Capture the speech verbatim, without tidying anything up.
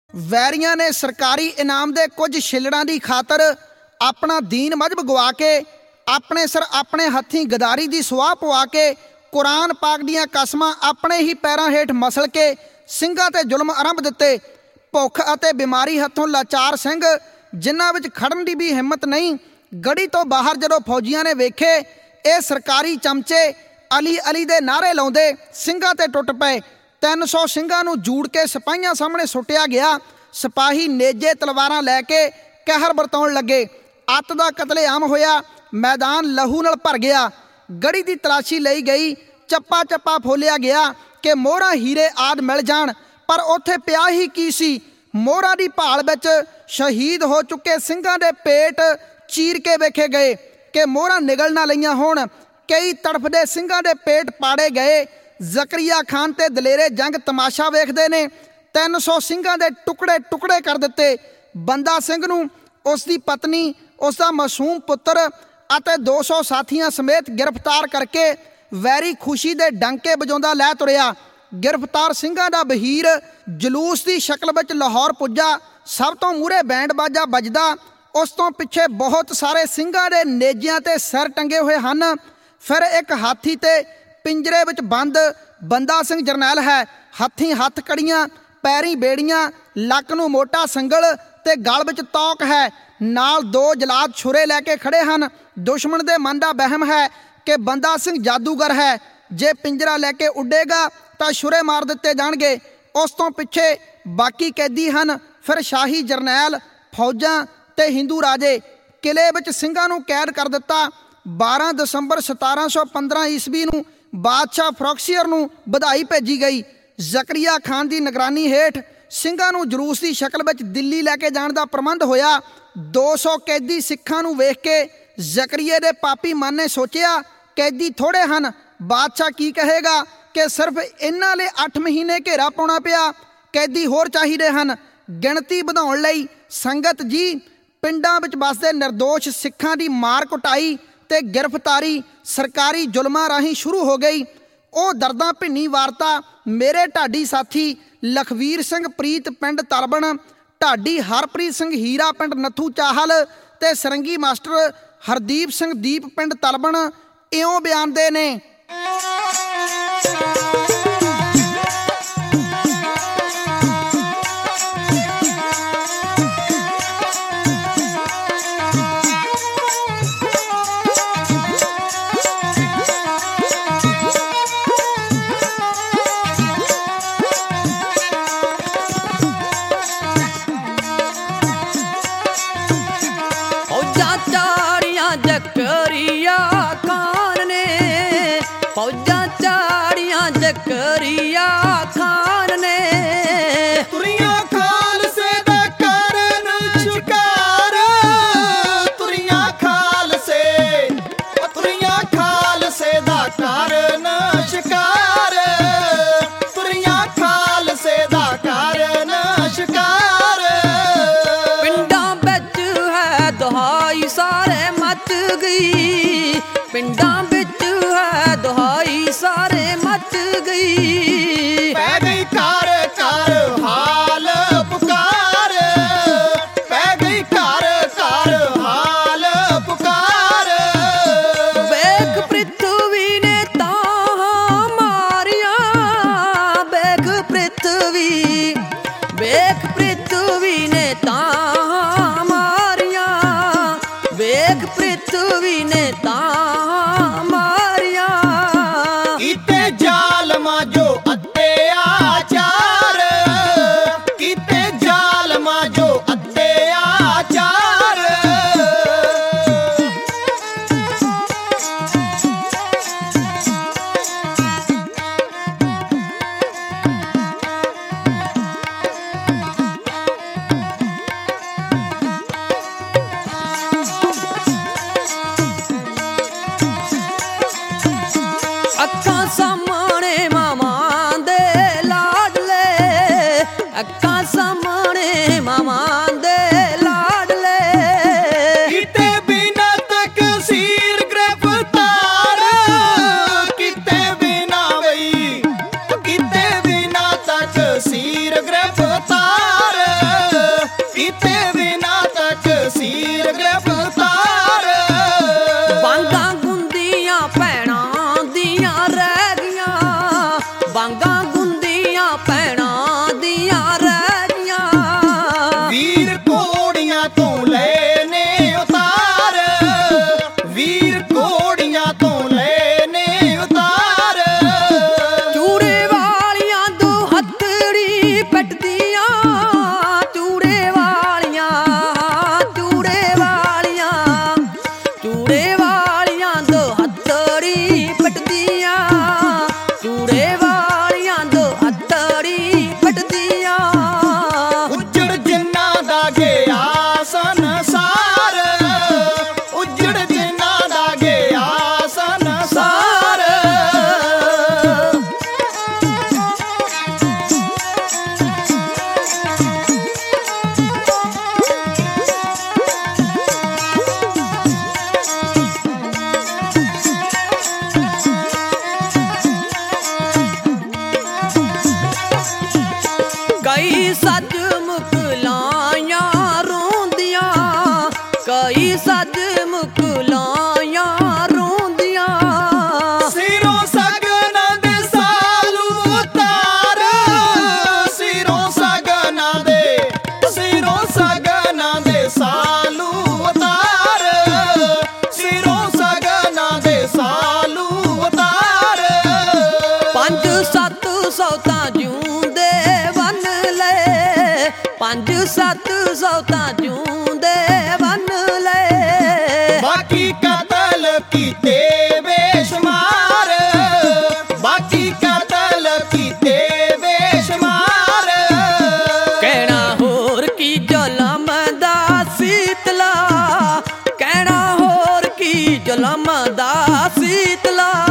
ਵੈਰੀਆਂ ਨੇ ਸਰਕਾਰੀ ਇਨਾਮ ਦੇ ਕੁਝ ਛਿੱਲੜਾਂ ਦੀ ਖਾਤਰ ਆਪਣਾ ਦੀਨ ਮਜ਼ਹਬ ਗਵਾ ਕੇ ਆਪਣੇ ਸਿਰ ਆਪਣੇ ਹੱਥੀਂ ਗਦਾਰੀ ਦੀ ਸੁਆਹ ਪਵਾ ਕੇ ਕੁਰਾਨ ਪਾਕ ਦੀਆਂ ਕਸਮਾਂ ਆਪਣੇ ਹੀ ਪੈਰਾਂ ਹੇਠ ਮਸਲ ਕੇ ਸਿੰਘਾਂ ਤੇ ਜ਼ੁਲਮ ਆਰੰਭ ਦਿੱਤੇ। ਭੁੱਖ ਅਤੇ ਬਿਮਾਰੀ ਹੱਥੋਂ ਲਾਚਾਰ ਸਿੰਘ ਜਿਨ੍ਹਾਂ ਵਿੱਚ ਖੜਨ ਦੀ ਵੀ ਹਿੰਮਤ ਨਹੀਂ, ਗੜੀ ਤੋਂ ਬਾਹਰ ਜਦੋਂ ਫੌਜੀਆਂ ਨੇ ਵੇਖੇ ਇਹ ਸਰਕਾਰੀ ਚਮਚੇ ਅਲੀ ਅਲੀ ਦੇ ਨਾਅਰੇ ਲਾਉਂਦੇ ਸਿੰਘਾਂ ਤੇ ਟੁੱਟ ਪਏ। ਤਿੰਨ ਸੌ ਸਿੰਘਾਂ ਨੂੰ ਜੂੜ ਕੇ ਸਿਪਾਹੀਆਂ ਸਾਹਮਣੇ ਸੁੱਟਿਆ ਗਿਆ। ਸਿਪਾਹੀ ਨੇਜੇ ਤਲਵਾਰਾਂ ਲੈ ਕੇ ਕਹਿਰ ਵਰਤਾਉਣ ਲੱਗੇ। ਅੱਤ ਦਾ ਕਤਲੇਆਮ ਹੋਇਆ। ਮੈਦਾਨ ਲਹੂ ਨਾਲ ਭਰ ਗਿਆ। ਗੜੀ ਦੀ ਤਲਾਸ਼ੀ ਲਈ ਗਈ। ਚੱਪਾ ਚੱਪਾ ਫੋਲਿਆ ਗਿਆ ਕਿ ਮੋਹਰਾਂ ਹੀਰੇ ਆਦਿ ਮਿਲ ਜਾਣ, ਪਰ ਉੱਥੇ ਪਿਆ ਹੀ ਕੀ ਸੀ। ਮੋਹਰਾਂ ਦੀ ਭਾਲ ਵਿੱਚ ਸ਼ਹੀਦ ਹੋ ਚੁੱਕੇ ਸਿੰਘਾਂ ਦੇ ਪੇਟ ਚੀਰ ਕੇ ਵੇਖੇ ਗਏ ਕਿ ਮੋਹਰਾਂ ਨਿਗਲ ਨਾ ਲਈਆਂ ਹੋਣ। ਕਈ ਤੜਫਦੇ ਸਿੰਘਾਂ ਦੇ ਪੇਟ ਪਾੜੇ ਗਏ। ਜ਼ਕਰੀਆ ਖਾਨ ਤੇ ਦਲੇਰੇ ਜੰਗ ਤਮਾਸ਼ਾ ਵੇਖਦੇ ਨੇ। ਤਿੰਨ ਸੌ ਸਿੰਘਾਂ ਦੇ ਟੁਕੜੇ ਟੁਕੜੇ ਕਰ ਦਿੱਤੇ। ਬੰਦਾ ਸਿੰਘ ਨੂੰ, ਉਸ ਦੀ ਪਤਨੀ, ਉਸ ਦਾ ਮਾਸੂਮ ਪੁੱਤਰ ਅਤੇ ਦੋ ਸੌ ਸਾਥੀਆਂ ਸਮੇਤ ਗ੍ਰਿਫਤਾਰ ਕਰਕੇ ਵੈਰੀ ਖੁਸ਼ੀ ਦੇ ਡੰਕੇ ਵਜਾਉਂਦਾ ਲੈ ਤੁਰਿਆ। ਗ੍ਰਿਫਤਾਰ ਸਿੰਘਾਂ ਦਾ ਵਹੀਰ ਜਲੂਸ ਦੀ ਸ਼ਕਲ ਵਿੱਚ ਲਾਹੌਰ ਪੁੱਜਾ। ਸਭ ਤੋਂ ਮੂਹਰੇ ਬੈਂਡ ਬਾਜਾ ਵੱਜਦਾ। ਉਸ ਤੋਂ ਪਿੱਛੇ ਬਹੁਤ ਸਾਰੇ ਸਿੰਘਾਂ ਦੇ ਨੇਜਿਆਂ ਤੇ ਸਿਰ ਟੰਗੇ ਹੋਏ ਹਨ। ਫਿਰ ਇੱਕ ਹਾਥੀ ਤੇ ਪਿੰਜਰੇ ਵਿੱਚ ਬੰਦ ਬੰਦਾ ਸਿੰਘ ਜਰਨੈਲ ਹੈ। ਹੱਥੀਂ ਹੱਥ ਕੜੀਆਂ, ਪੈਰੀਂ ਬੇੜੀਆਂ, ਲੱਕ ਨੂੰ ਮੋਟਾ ਸੰਗਲ ਤੇ ਗਲ ਵਿੱਚ ਤੌਕ ਹੈ। ਨਾਲ ਦੋ ਜਲਾਦ ਛੁਰੇ ਲੈ ਕੇ ਖੜੇ ਹਨ। ਦੁਸ਼ਮਣ ਦੇ ਮਨ ਦਾ ਵਹਿਮ ਹੈ ਕਿ ਬੰਦਾ ਸਿੰਘ ਜਾਦੂਗਰ ਹੈ। ਜੇ ਪਿੰਜਰਾ ਲੈ ਕੇ ਉੱਡੇਗਾ ਤਾਂ ਛੁਰੇ ਮਾਰ ਦਿੱਤੇ ਜਾਣਗੇ। ਉਸ ਤੋਂ ਪਿੱਛੇ ਬਾਕੀ ਕੈਦੀ ਹਨ। ਫਿਰ ਸ਼ਾਹੀ ਜਰਨੈਲ, ਫੌਜਾਂ ਤੇ ਹਿੰਦੂ ਰਾਜੇ। ਕਿਲੇ ਵਿੱਚ ਸਿੰਘਾਂ ਨੂੰ ਕੈਦ ਕਰ ਦਿੱਤਾ। ਬਾਰਾਂ ਦਸੰਬਰ ਸਤਾਰਾਂ ਸੌ ਪੰਦਰਾਂ ਈਸਵੀ ਨੂੰ ਬਾਦਸ਼ਾਹ ਫਰੋਕਸੀਅਰ ਨੂੰ ਵਧਾਈ ਭੇਜੀ ਗਈ। ਜ਼ਕਰੀਆ ਖਾਨ ਦੀ ਨਿਗਰਾਨੀ ਹੇਠ ਸਿੰਘਾਂ ਨੂੰ ਜਲੂਸ ਦੀ ਸ਼ਕਲ ਵਿੱਚ ਦਿੱਲੀ ਲੈ ਕੇ ਜਾਣ ਦਾ ਪ੍ਰਬੰਧ ਹੋਇਆ। ਦੋ ਸੌ ਕੈਦੀ ਸਿੱਖਾਂ ਨੂੰ ਵੇਖ ਕੇ ਜ਼ਕਰੀਏ ਦੇ ਪਾਪੀ ਮਨ ਨੇ ਸੋਚਿਆ ਕੈਦੀ ਥੋੜ੍ਹੇ ਹਨ, ਬਾਦਸ਼ਾਹ ਕੀ ਕਹੇਗਾ ਕਿ ਸਿਰਫ ਇਹਨਾਂ ਲਈ ਅੱਠ ਮਹੀਨੇ ਘੇਰਾ ਪਾਉਣਾ ਪਿਆ। ਕੈਦੀ ਹੋਰ ਚਾਹੀਦੇ ਹਨ। ਗਿਣਤੀ ਵਧਾਉਣ ਲਈ ਸੰਗਤ ਜੀ ਪਿੰਡਾਂ ਵਿੱਚ ਵੱਸਦੇ ਨਿਰਦੋਸ਼ ਸਿੱਖਾਂ ਦੀ ਮਾਰ ਕੁਟਾਈ ਤੇ ਗ੍ਰਿਫਤਾਰੀ ਸਰਕਾਰੀ ਜ਼ੁਲਮਾਂ ਰਾਹੀਂ ਸ਼ੁਰੂ ਹੋ ਗਈ। ਉਹ ਦਰਦਾਂ ਭਿੰਨੀ ਵਾਰਤਾ ਮੇਰੇ ਢਾਡੀ ਸਾਥੀ ਲਖਵੀਰ ਸਿੰਘ ਪ੍ਰੀਤ ਪਿੰਡ ਤਲਬਣ, ਢਾਡੀ ਹਰਪ੍ਰੀਤ ਸਿੰਘ ਹੀਰਾ ਪਿੰਡ ਨੱਥੂ ਚਾਹਲ ਤੇ ਸਰੰਗੀ ਮਾਸਟਰ ਹਰਦੀਪ ਸਿੰਘ ਦੀਪ ਪਿੰਡ ਤਲਬਣ ਇਉਂ ਬਿਆਨਦੇ ਨੇ। ਜ਼ਕਰੀਆ ਖਾਨ ਨੇ ਤੁਰੀਆਂ ਖਾਲਸੇ ਦਾ ਕਰਨ ਸ਼ਿਕਾਰ, ਤੁਰੀਆਂ ਖਾਲਸੇ ਤੁਰੀਆਂ ਖਾਲਸੇ ਦਾ ਕਰਨ ਸ਼ਿਕਾਰ, ਤੁਰੀਆਂ ਖਾਲਸੇ ਦਾ ਕਰਨ ਸ਼ਿਕਾਰ। ਪਿੰਡਾਂ ਵਿੱਚ ਹੈ ਦੁਹਾਈ ਸਾਰੇ ਮੱਚ ਗਈ, ਪਿੰਡਾਂ ਵਿੱਚ ਹੈ ਦੁਹਾਈ ਸਾਰੇ ਮੱਚ ਗਈ। ਪੈ ਗਈ ਘਰ ਘਰ ਹਾਲ ਪੁਕਾਰ, ਪੈ ਗਈ ਘਰ ਘਰ ਹਾਲ ਪੁਕਾਰ। ਵੇਖ ਪ੍ਰਿਥਵੀ ਨੇ ਤਾਂ ਮਾਰੀਆਂ, ਵੇਖ ਪ੍ਰਿਥਵੀ ਵੇਖ ਪ੍ਰਿਥਵੀ ਨੇ ਤਾਂ ਮਾਰੀਆਂ, ਵੇਖ ਪ੍ਰਿਥਵੀ ਨੇ ਤਾਂ ਜੋ ਅਤਿਆਚਾਰ ਕੀਤੇ ਜ਼ਾਲਮਾਂ ਜੋ ਅਤਿਆਚਾਰ। ਅੱਖਾਂ ਸਾਹਮਣੇ ਮਾਵਾਂ ਦੇ ਲਾਡਲੇ, ਅੱਖਾਂ ਸਾਹਮਣੇ ਮਾਵਾਂ ਦੇ ਲਾਡਲੇ। ਕੀਤੇ ਬਿਨਾ ਤਕਸੀਰ ਗ੍ਰਿਫਤਾਰ, ਕੀਤੇ ਬਿਨਾ ਬਈ ਕੀਤੇ ਬਿਨਾ ਤਕਸੀਰ ਗ੍ਰਿਫਤਾਰ। ਸੱਜ ਮੁਕਲਾਈਆਂ ਰੋਂਦੀਆਂ, ਕਈ ਸੱਜ ਮੁਕਲਾਈਆਂ ਰੋਂਦੀਆਂ। ਸਿਰੋਂ ਸਗਨਾਂ ਦੇ ਸਾਲੂ ਉਤਾਰ, ਸਿਰੋਂ ਸਗਨਾਂ ਦੇ, ਸਿਰੋਂ ਸਗਨਾਂ ਦੇ ਸਾਲੂ ਉਤਾਰ, ਸਿਰੋਂ ਸਗਨਾਂ ਦੇ ਸਾਲੂ ਉਤਾਰ। ਪੰਜ ਸੱਤ ਸੌ ਤਾਂ ਜਿਉਂਦੇ ਬੰਨ ਲੈ, ਪੰਜ ਸੱਤ ਸੌ ਤਾਂ ਜਿਉਂਦੇ ਬੰਨ ਲੈ। ਬਾਕੀ ਕਤਲ ਕੀਤੇ ਬੇਸ਼ੁਮਾਰ, ਬਾਕੀ ਕਤਲ ਕੀਤੇ ਬੇਸ਼ੁਮਾਰ। ਕਹਿਣਾ ਹੋਰ ਕੀ ਜ਼ੁਲਮ ਦਾ ਸੀਤਲਾ, ਕਹਿਣਾ ਹੋਰ ਕੀ ਜ਼ੁਲਮ ਦਾ ਸੀਤਲਾ।